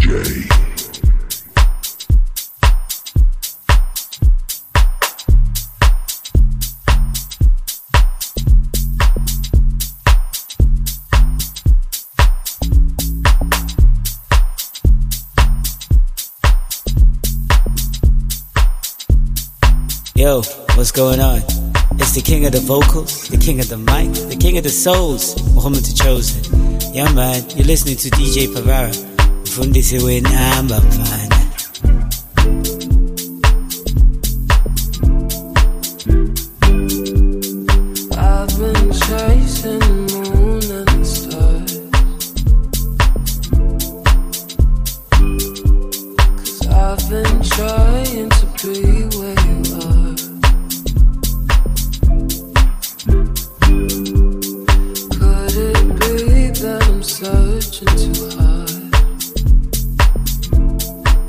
Yo, what's going on? It's the king of the vocals, the king of the mic, the king of the souls, Muhammad the Chosen. Yeah man, you're listening to DJ Pavara. Fundi siwe namba pana. I've been chasing the moon and the stars, 'cause I've been trying to be where you are. Could it be that I'm searching too hard?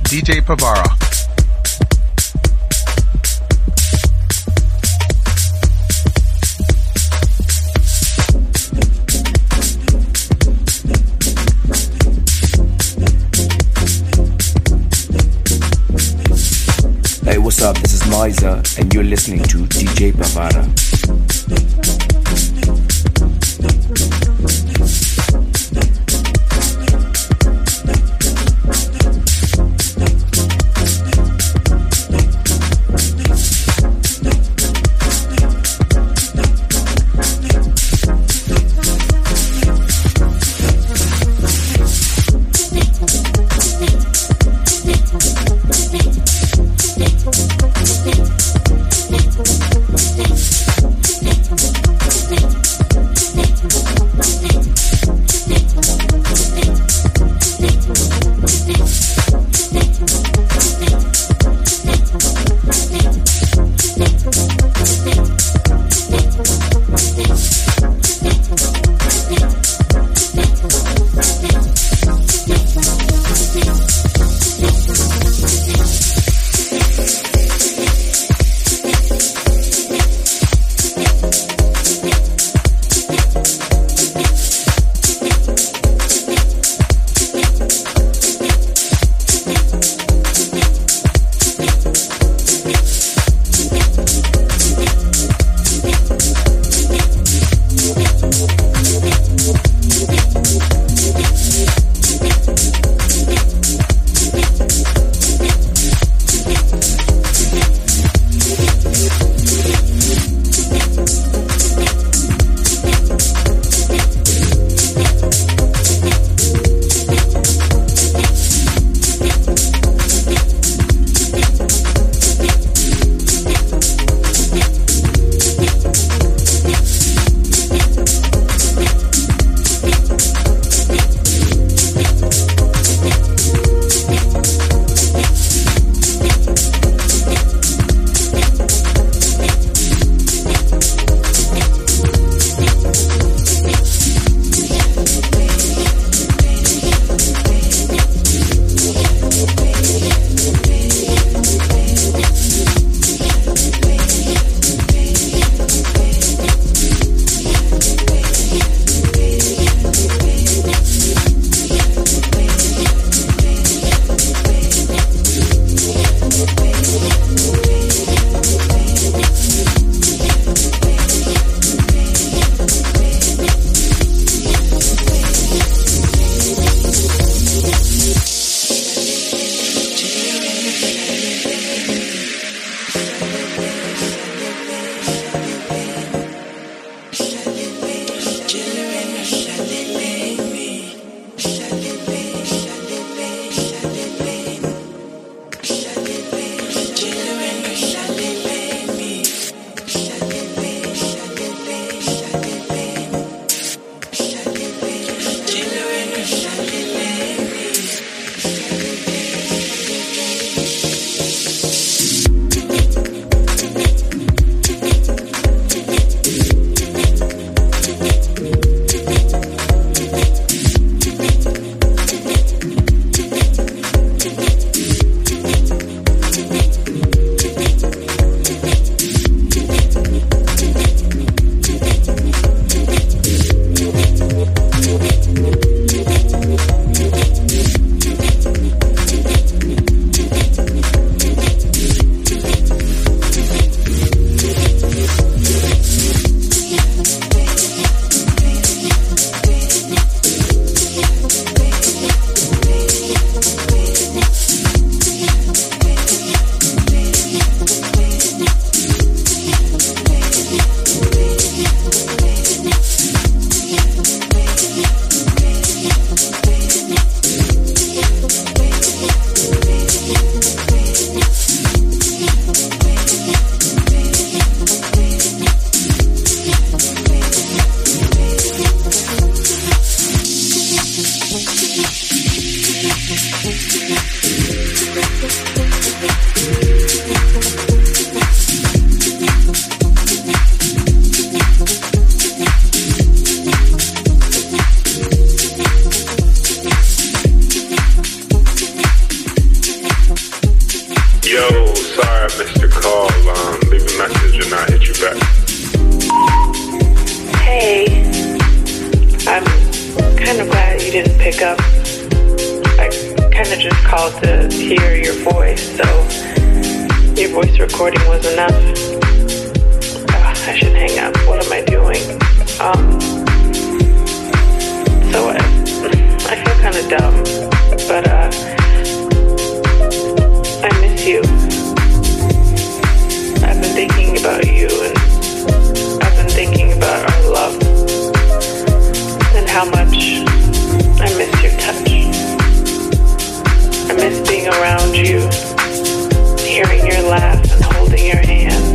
DJ Pavara. Hey, what's up? This is Moiser, and you're listening to DJ Pavara. Yo, sorry I missed your call. Leave a message and I'll hit you back. Hey, I'm kind of glad you didn't pick up. I kind of just called to hear your voice, so your voice recording was enough. I should hang up. What am I doing? So I feel kind of dumb, but I miss you. I've been thinking about you, and I've been thinking about our love and how much I miss your touch. I miss being around you, hearing your laugh and holding your hand.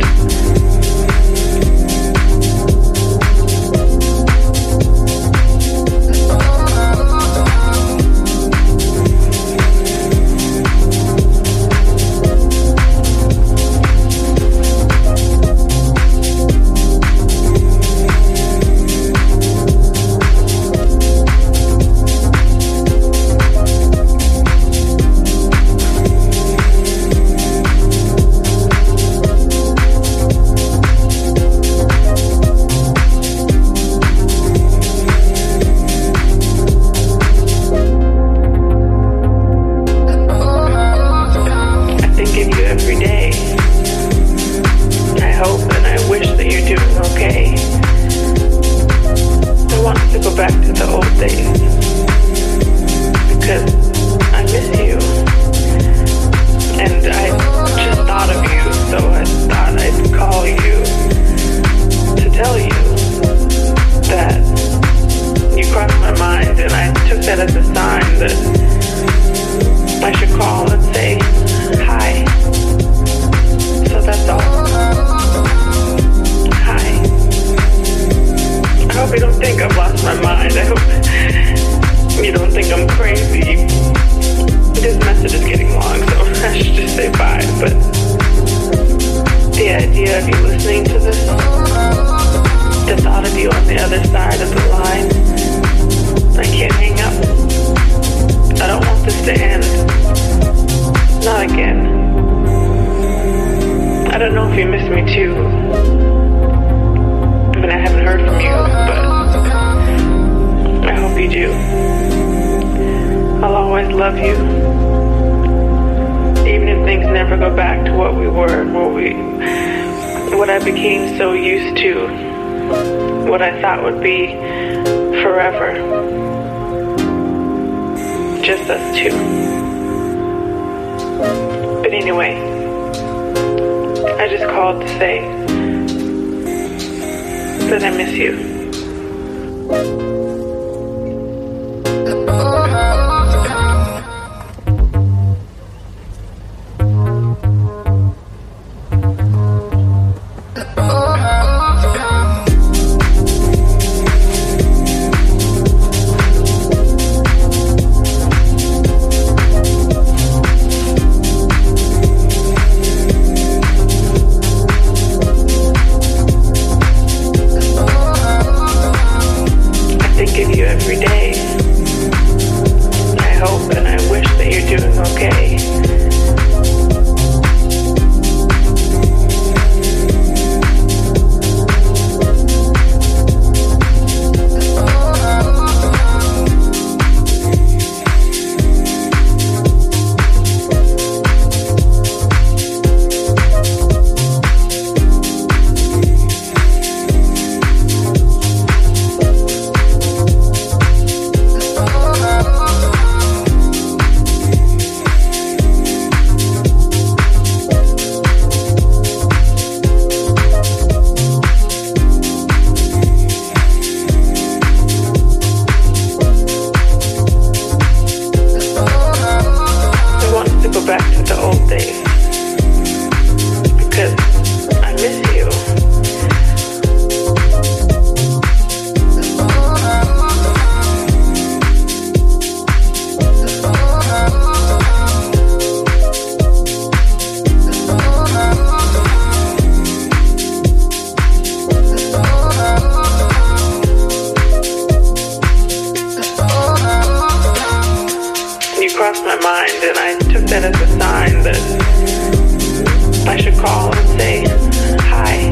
Would be forever. Just us two. But anyway, I just called to say that I miss you. crossed my mind, and I took that as a sign that I should call and say hi.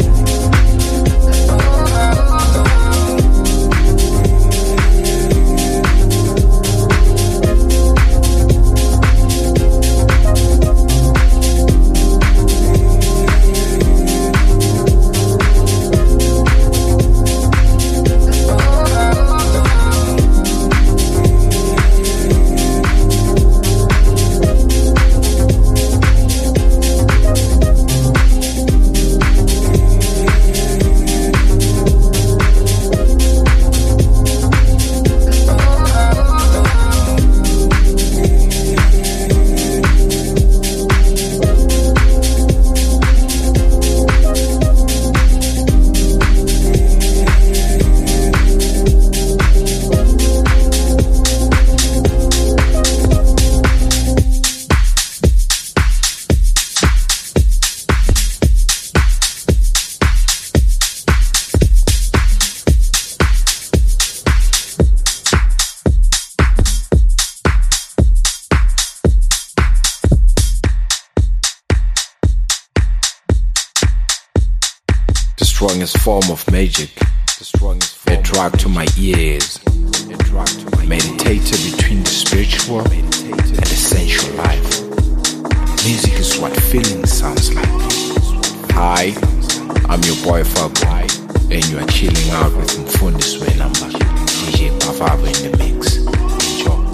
Strongest form of magic, a drug to my ears, meditator between the spiritual and the sensual life. Music is what feeling sounds like. Hi, I'm your boy Fabu, and you are chilling out with Mfundi Swenamba, DJ Pavava in the mix. Enjoy.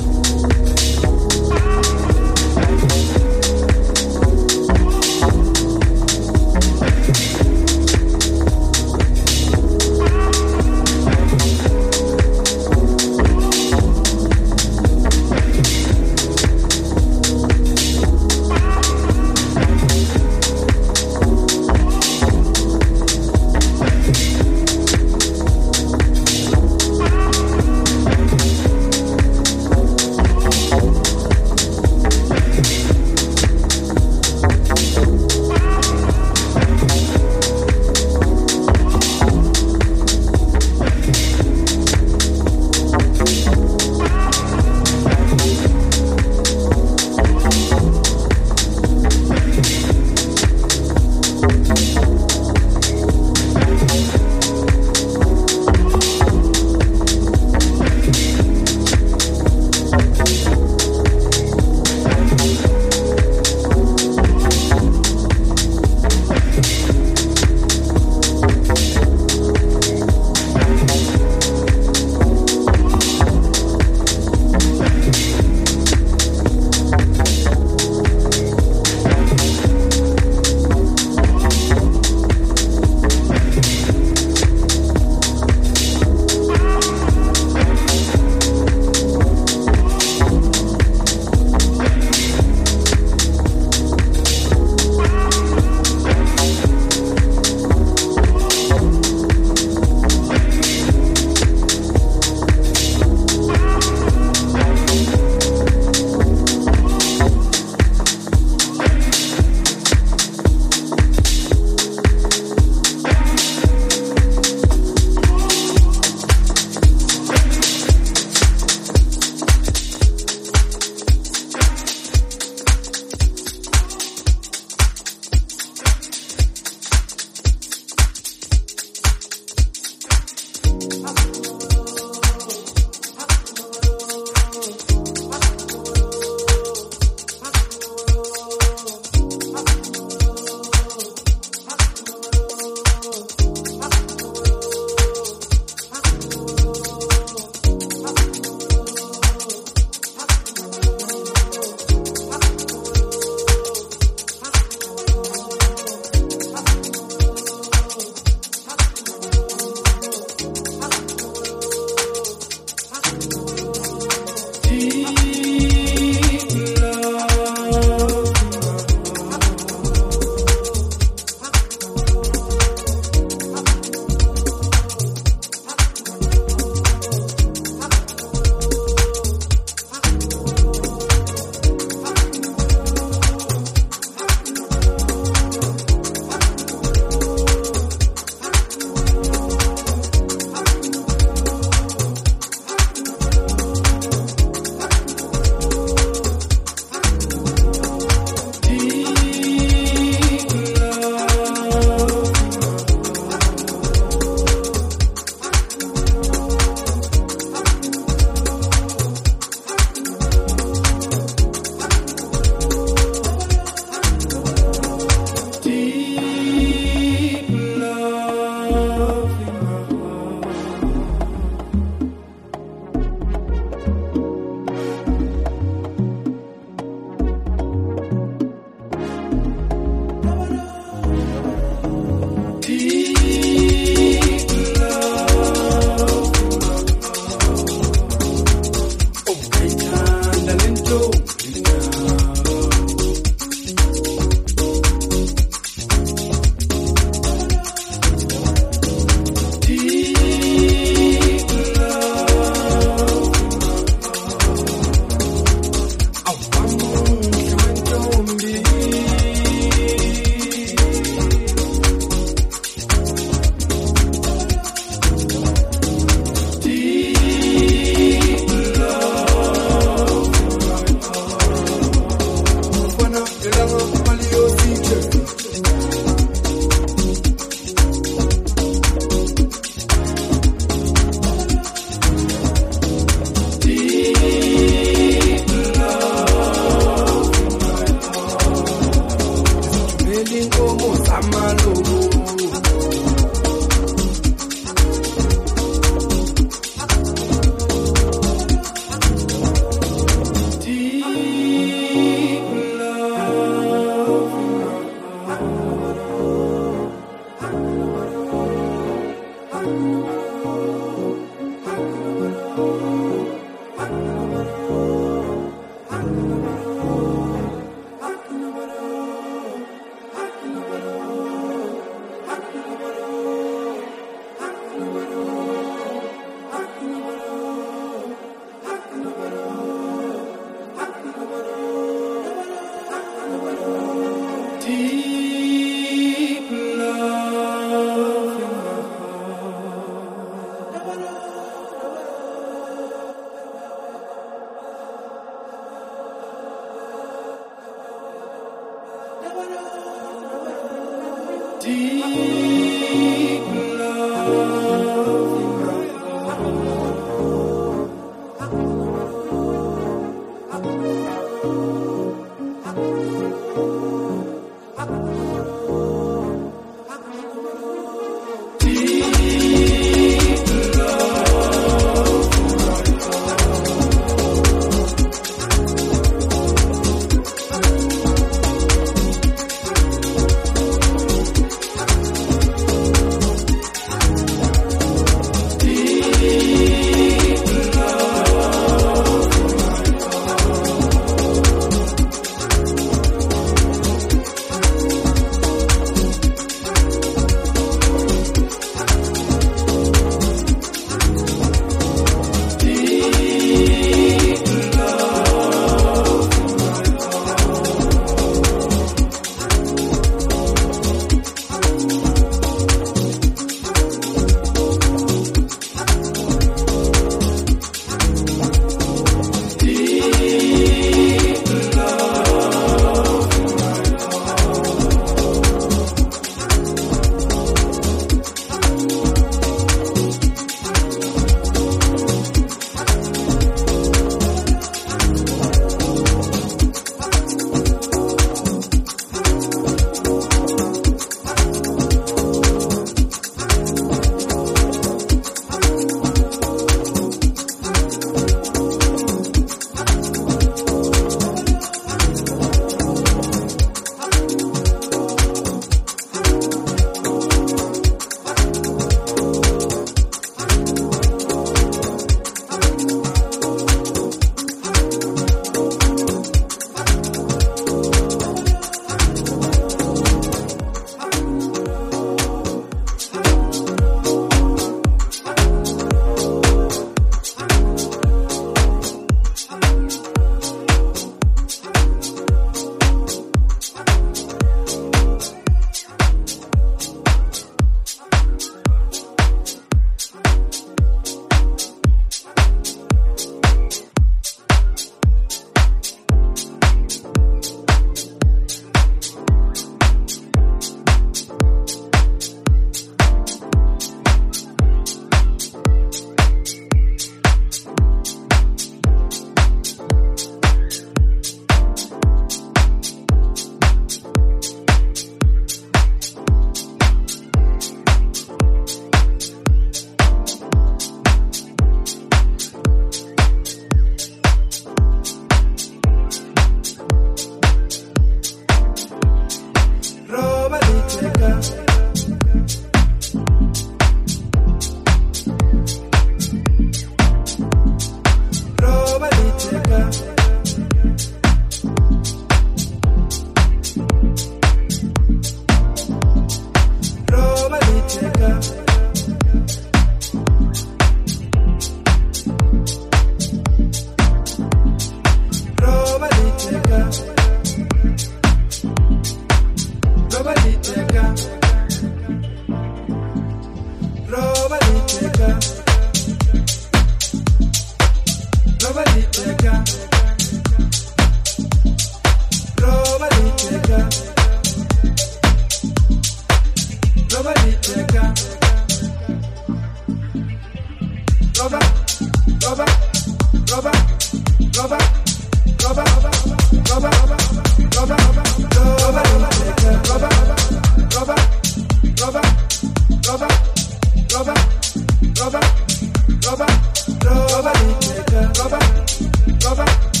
Robert,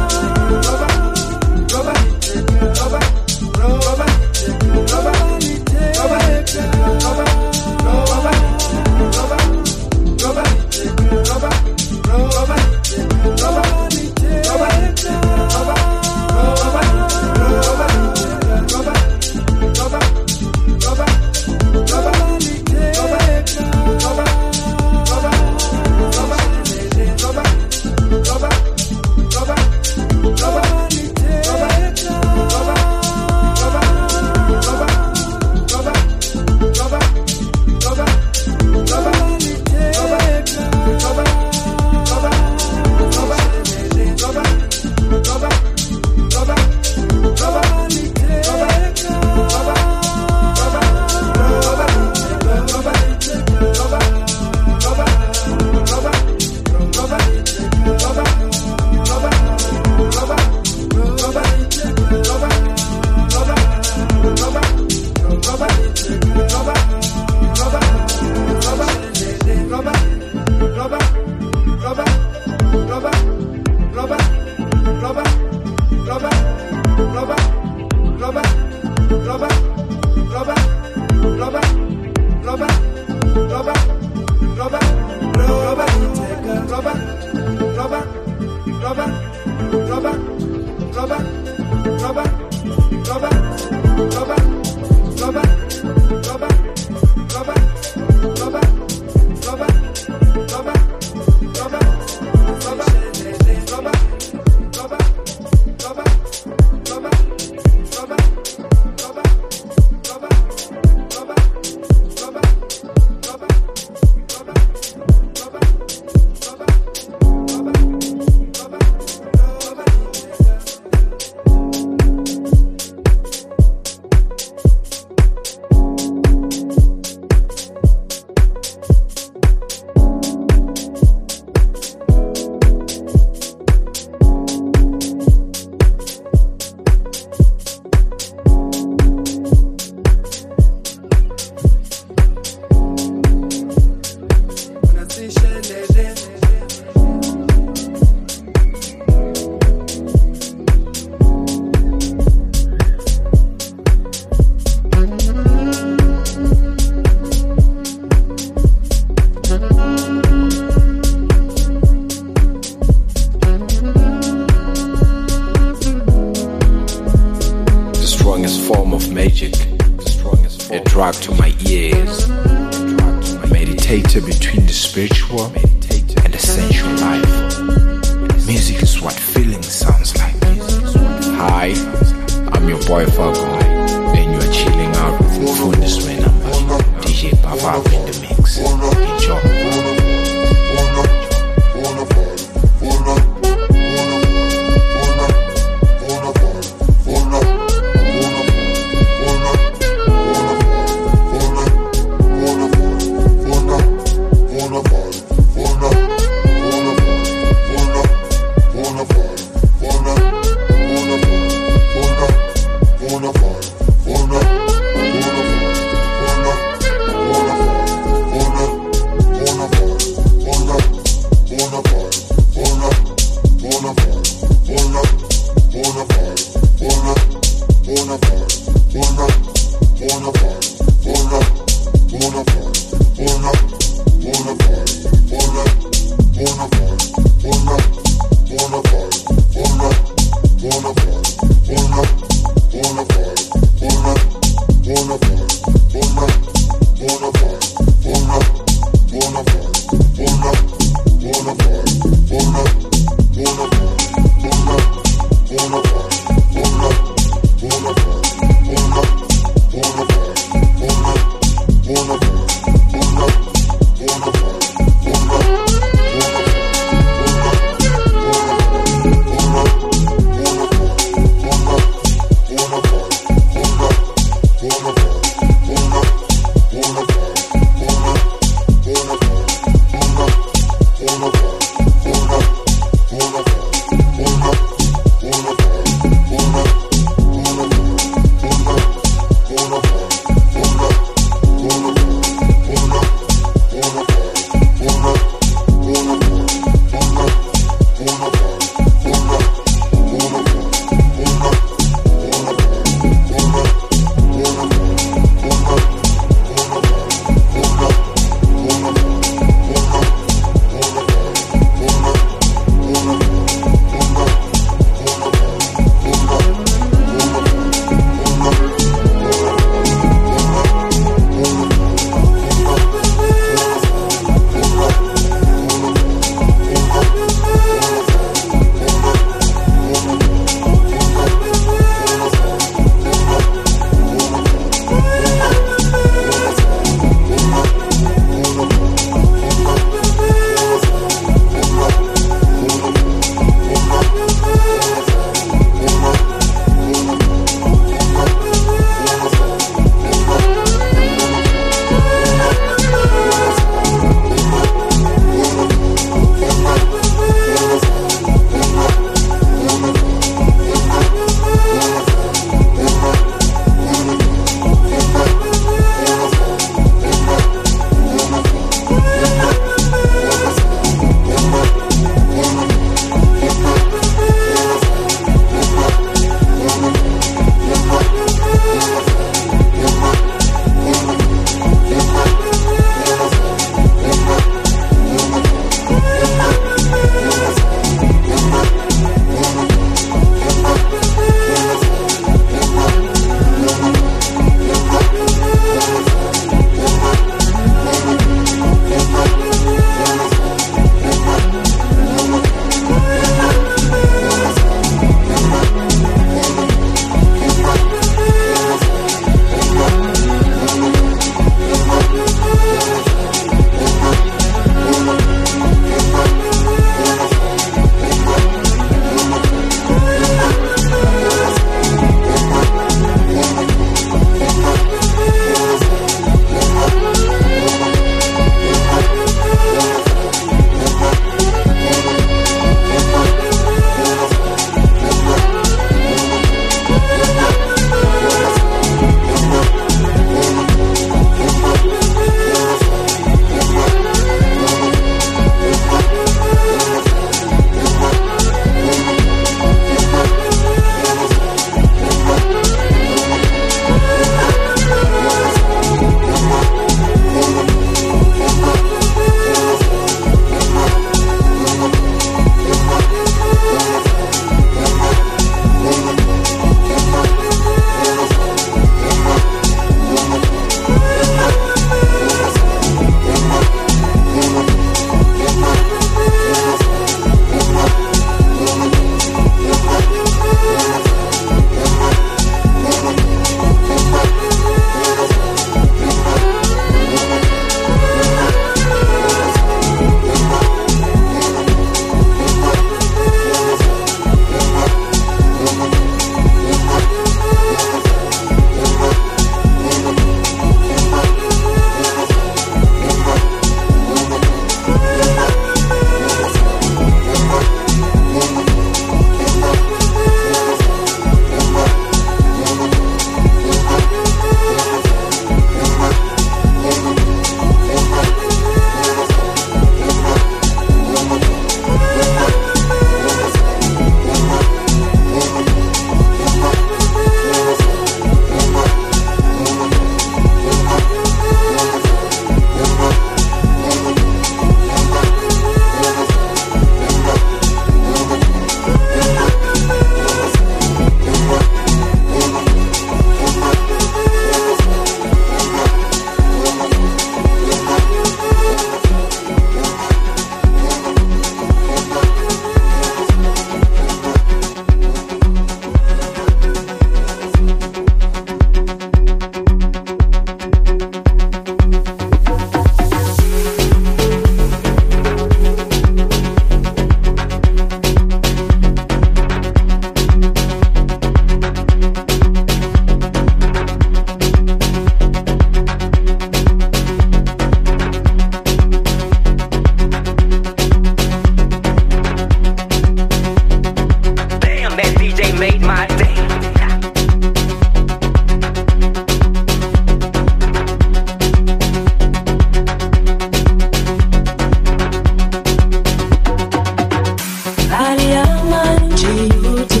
yote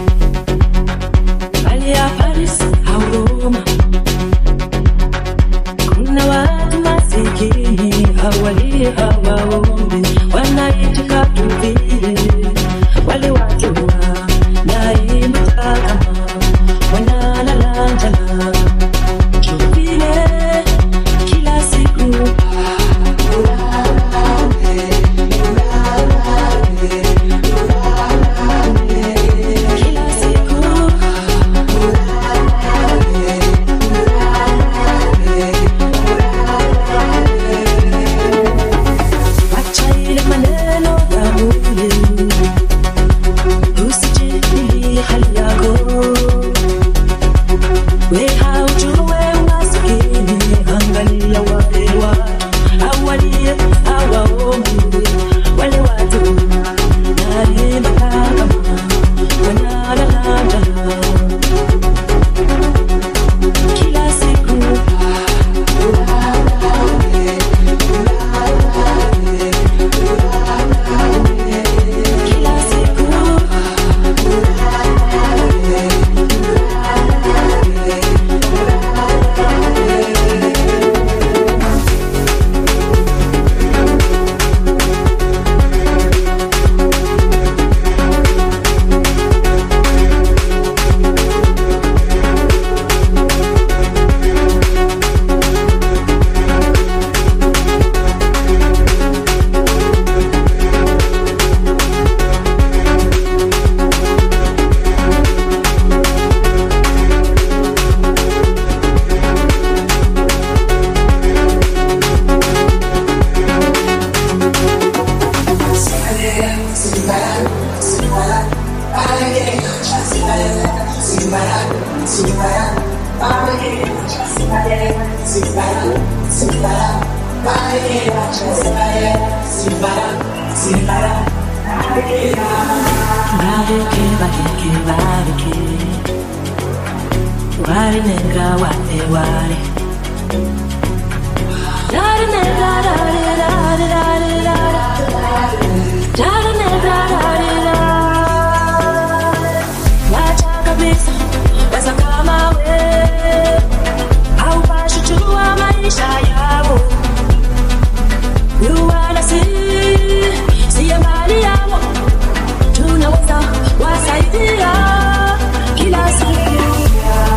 bali ya Paris au Roma. Kuna watu masikini hawali hawaombi, wanaitika tu vile wale watu naimba kama wanalala njala vile kila siku.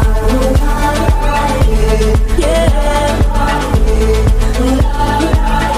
Yeah.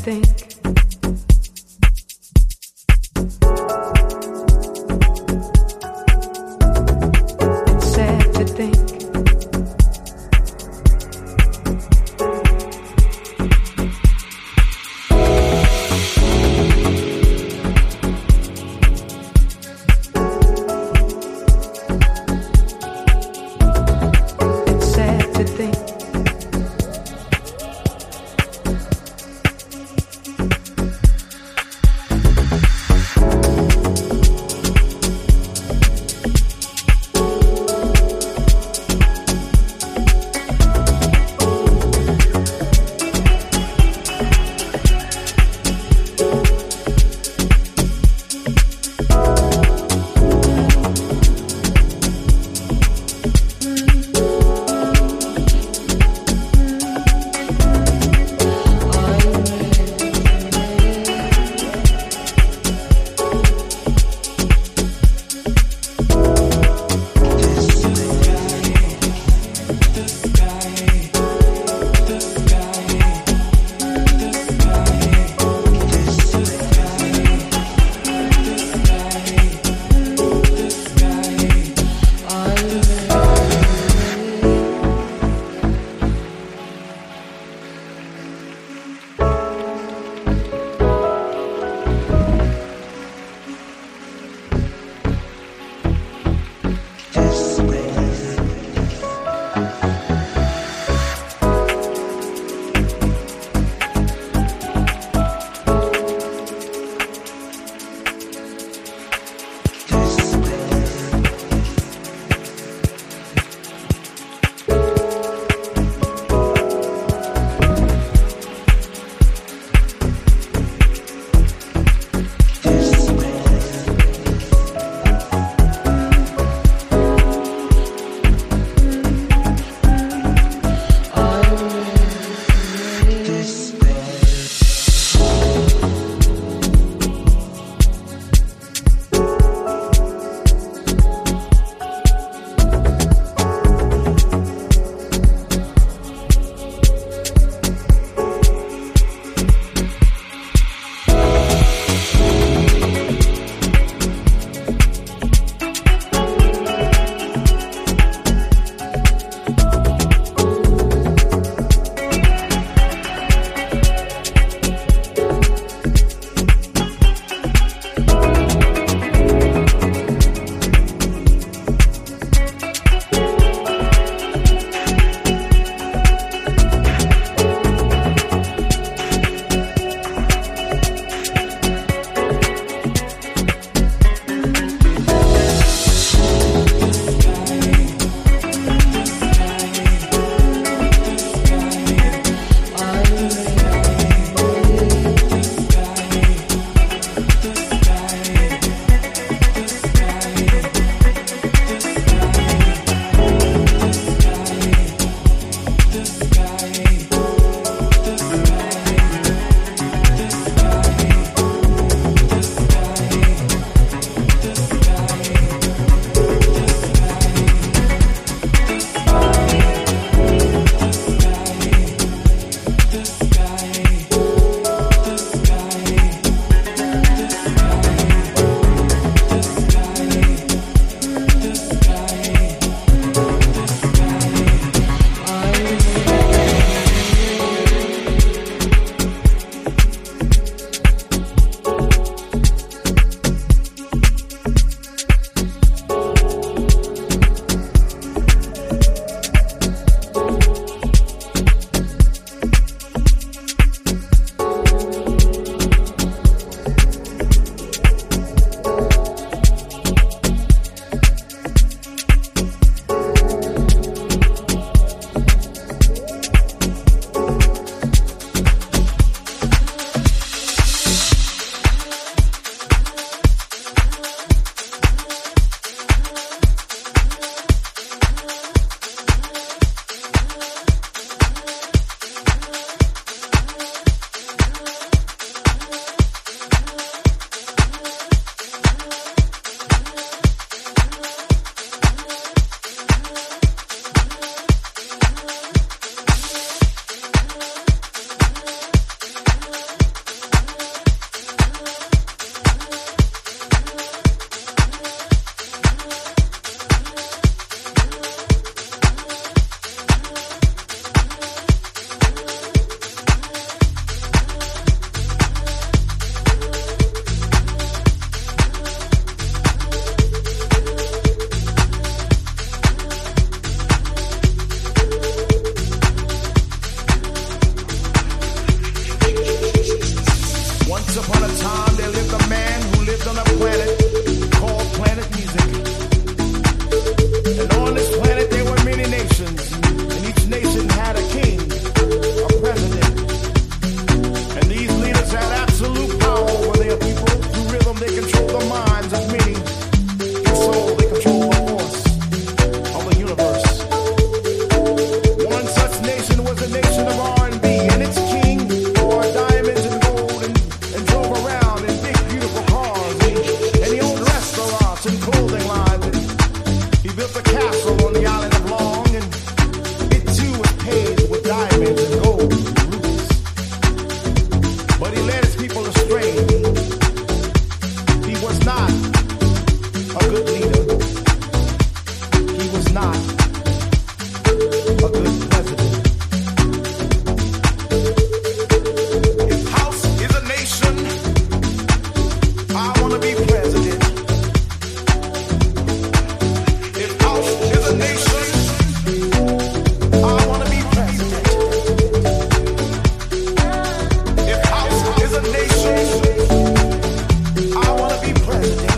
think. It's sad to think. It's sad to think. nation of R&B, and its king wore diamonds and gold and drove around in big, beautiful cars. And he owned restaurants and clothing lines. And he built a castle on the island of Long, and it too was paved with diamonds and gold and rubies. But he led his people astray. He was not a good leader. He was not a good president. If house is a nation, I want to be president. If house is a nation, I want to be president. If house is a nation, I want to be president.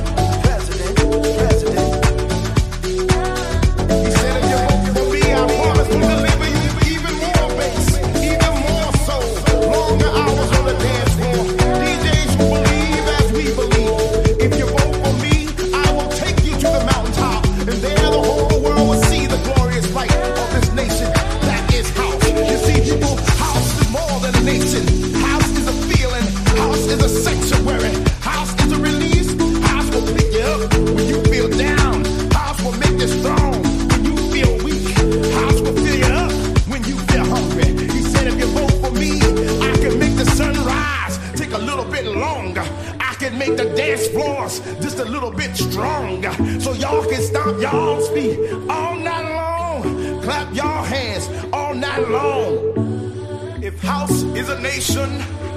He said if you vote for me, I promise to deliver you even more bass, even more soul, longer hours on the dance floor. DJs who believe as we believe. If you vote for me, I will take you to the mountaintop, and there the whole world will see the glorious light of this nation that is house. You see, people, house is more than a nation. House is a feeling. House is a sanctuary. House is a release. House will pick you up when you feel down. House will make you strong when you feel weak. House will fill you up when you feel hungry. He said if you vote for me, I can make the sun rise, take a little bit longer. I can make the dance floors just a little bit stronger. So y'all can stomp y'all's feet all night long. Clap y'all hands all night long. If house is a nation,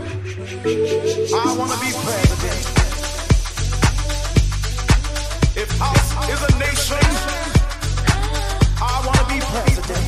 I want to be president. If house is a nation, I want to be president.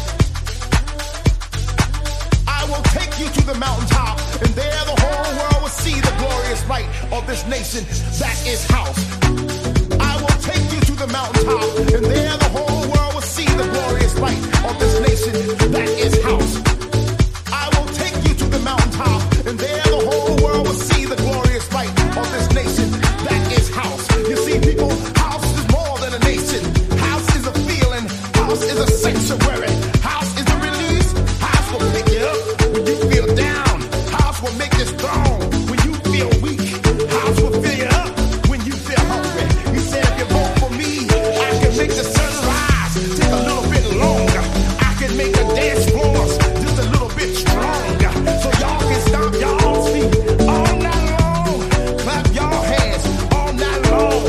I will take you to the mountaintop, and there the whole world will see the glorious light of this nation that is house. I will take you to the mountaintop, and there the whole world will see the glorious light of this nation that is house. I will take you to the mountaintop, and there the whole world will see the glorious light of this nation that is house. You see, people, house is more than a nation. House is a feeling. House is a sanctuary. House is a release. House will pick you up when you feel down. House will make you strong when you feel weak. House will fill you up when you feel hungry. He said if you vote for me, I can make the sun rise, take a little bit longer. I can make the dance floors just a little bit stronger. So y'all can stomp y'all's feet all night long. Clap y'all hands all night long.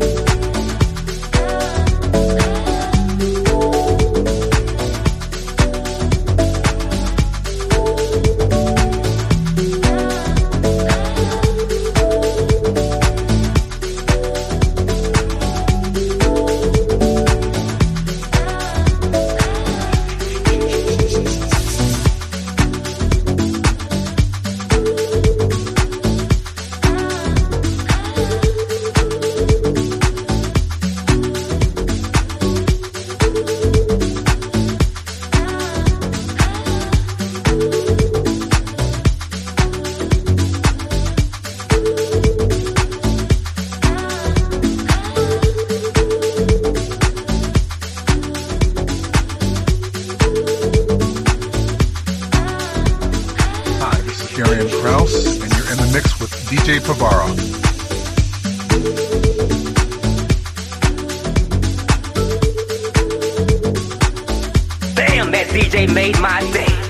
Hi, this is Darian Krause, and you're in the mix with DJ Pavara. Damn, that DJ made my day.